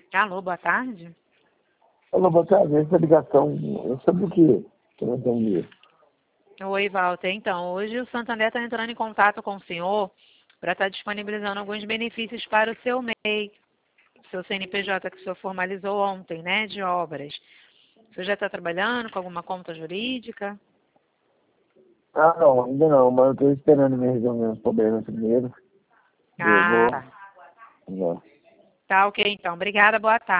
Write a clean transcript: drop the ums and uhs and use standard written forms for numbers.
Alô, boa tarde. Alô, boa tarde. Essa ligação é sobre o quê? Que eu não entendi. Oi, Walter. Então, hoje o Santander está entrando em contato com o senhor para estar disponibilizando alguns benefícios para o seu MEI, seu CNPJ que o senhor formalizou ontem, né, de obras. O senhor já está trabalhando com alguma conta jurídica? Ah, não, ainda não, mas eu estou esperando me resolver os problemas primeiro. Eu Ah, vou. tá. Já. Tá ok, então. Obrigada, boa tarde.